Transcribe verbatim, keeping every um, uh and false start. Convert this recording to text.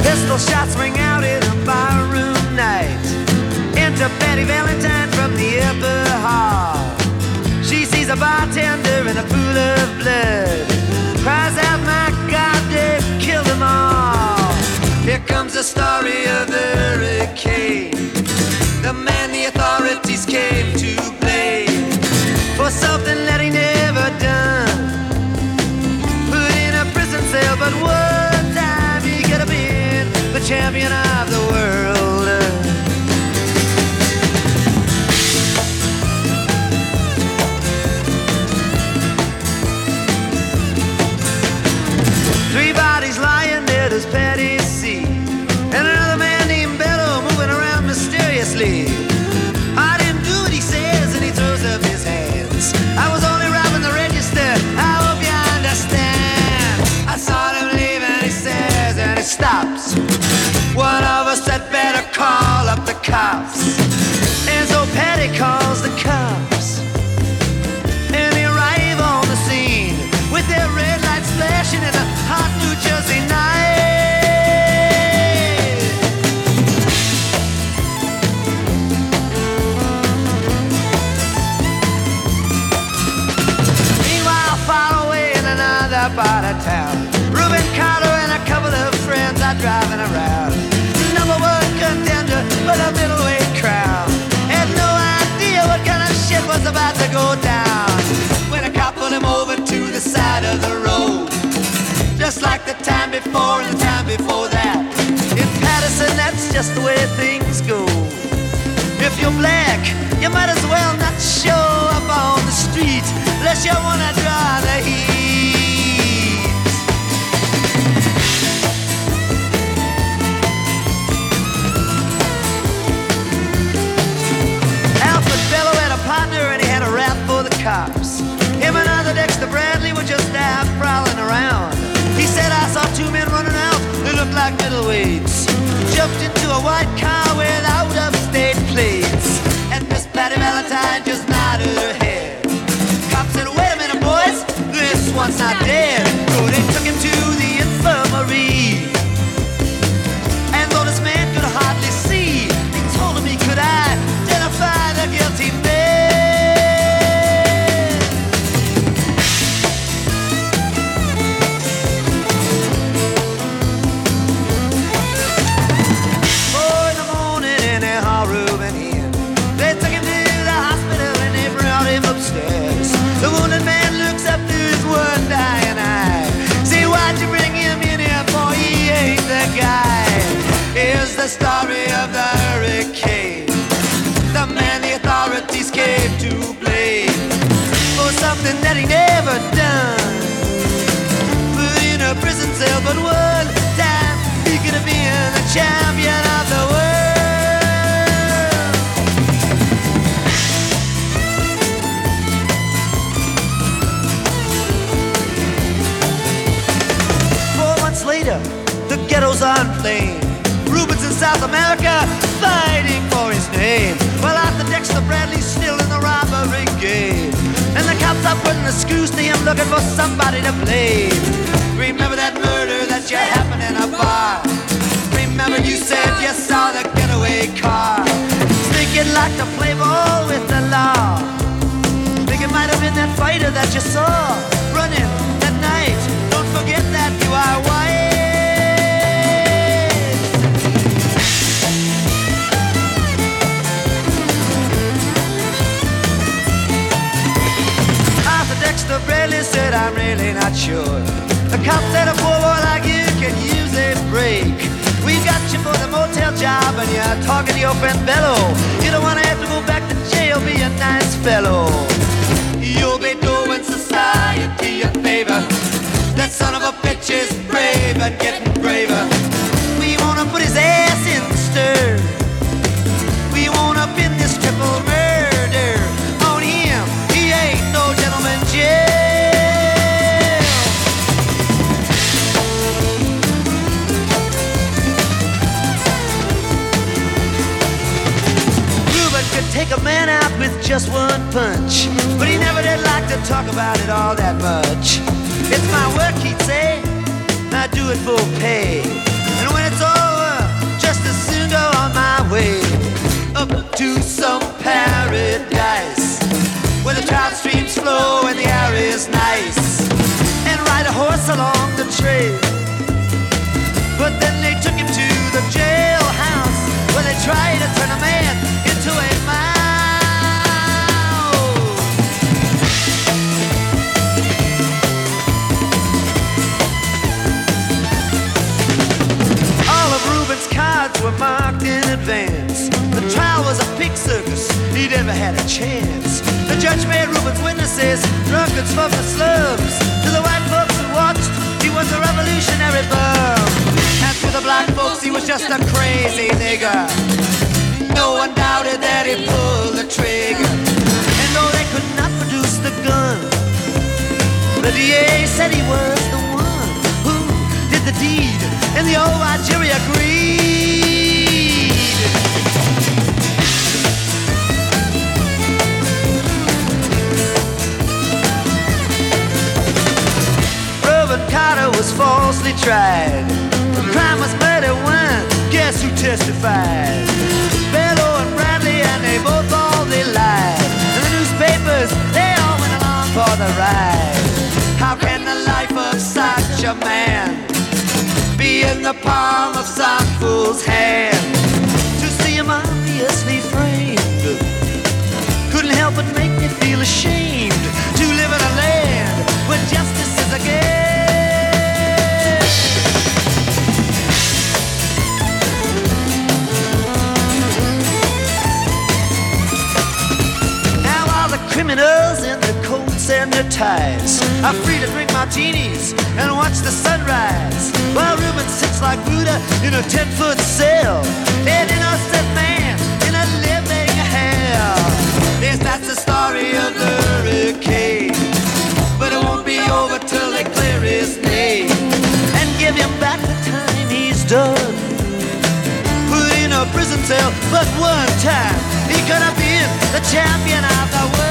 Pistol shots ring out in a barroom night. Enter Betty Valentine from the upper hall. She sees a bartender in a pool of blood, cries out, my God, they've killed them all. Here comes the story of the hurricane, the man the authorities came to blame for something that he never done. Put in a prison cell, but one time he could have been the champion of the world. Three bodies lying there, does Patty see? And another man named Bello moving around mysteriously. I didn't do what he says, and he throws up his hands. I was only robbing the register, I hope you understand. I saw him leave and he says, and he stops. One of us had better call up the cops. And so Patty calls the cops, and they arrive on the scene with their red lights flashing in a hot New Jersey night. Meanwhile, far away in another part of town, Reuben Carter and a couple of friends are driving around. Number one contender for the middleweight crown. Had no idea what kind of shit was about to go down when a cop pulled him over to the side of the road, just like the time before and the time before that. In Patterson, that's just the way things go. If you're black, you might as well not show up on the street unless you wanna draw the heat. Alfred Bello had a partner and he had a rap for the cops. Him and other Dexter Bradley were just out prowling around. He said, I saw two men running out, they looked like middleweights. Jumped into a white car with out-of-state plates, and Miss Patty Valentine just nodded her head. Cop said, wait a minute, boys, this one's not dead. So they took him to the infirmary, and though this man could hardly see, they told him he could identify the guilty man. The wounded man looks up through his one dying eye. See, why'd you bring him in here, boy? He ain't the guy. Here's the story of the hurricane, the man the authorities came to blame for something that he never done. Put in a prison cell, but one time he could have been the champion of the world. Later, the ghetto's on flame. Reuben's in South America, fighting for his name, while Arthur Dexter Bradley's still in the robbery game. And the cops are putting the screws to him, looking for somebody to blame. Remember that murder that you happened in a bar? Remember you said you saw the getaway car? Think you'd like to play ball with the law? Think it might have been that fighter that you saw running that night? Don't forget that you are white. Arthur Dexter Bradley said, I'm really not sure. The cop said a poor boy like you can use a break. We got you for the motel job and you're talking to your friend Bello. You don't want to have to go back to jail, be a nice fellow. You'll be doing society a favor. That son of a bitch is brave and getting braver. We wanna put his ass in the stir. We wanna pin this triple murder on him. He ain't no gentleman jail. Reuben could take a man out with just one punch, but he never did like to talk about it all that much. It's my work, he'd say, I do it for pay. And when it's all up to some paradise where the trout streams flow and the air is nice, and ride a horse along the trail. But then they took him to the jailhouse where they tried to turn a man into a mouse. All of Reuben's cards were marked in advance. The trial was a pig circus, he never had a chance. The judge made Reuben's witnesses drunkards from the slums. To the white folks who watched, he was a revolutionary bum. And to the black folks, he was just a crazy nigger. No one doubted that he pulled the trigger. And though they could not produce the gun, the D A said he was the one who did the deed, and the old white jury agreed. Reuben Carter was falsely tried. The crime was murder one. Guess who testified? Bellow and Bradley, and they both all they lied. And the newspapers, they all went along for the ride. How can the life of such a man be in the palm of some fool's hand? To see him obviously framed couldn't help but make me feel ashamed to live in a land where justice is a game. Criminals in their coats and their ties are free to drink martinis and watch the sunrise, while Reuben sits like Buddha in a ten-foot cell, an innocent man in a living hell. Yes, that's the story of the hurricane, but it won't be over till they clear his name and give him back the time he's done. Put in a prison cell, but one time he could have been the champion of the world.